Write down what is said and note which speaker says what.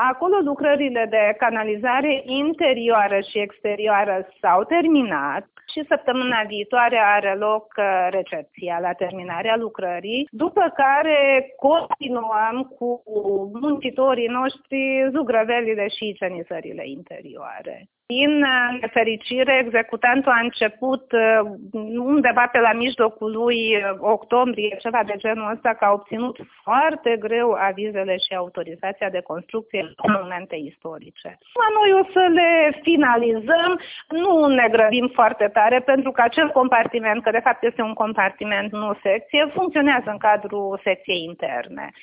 Speaker 1: Acolo lucrările de canalizare interioară și exterioară s-au terminat și săptămâna viitoare are loc recepția la terminarea lucrării, după care continuăm cu muncitorii noștri zugrăvelile și igienizările interioare. Din nefericire, executantul a început undeva pe la mijlocul lui octombrie, ceva de genul ăsta, că a obținut foarte greu avizele și autorizația de construcție în momente istorice. Noi o să le finalizăm, nu ne grăbim foarte tare, pentru că acel compartiment, că de fapt este un compartiment, nu secție, funcționează în cadrul secției interne.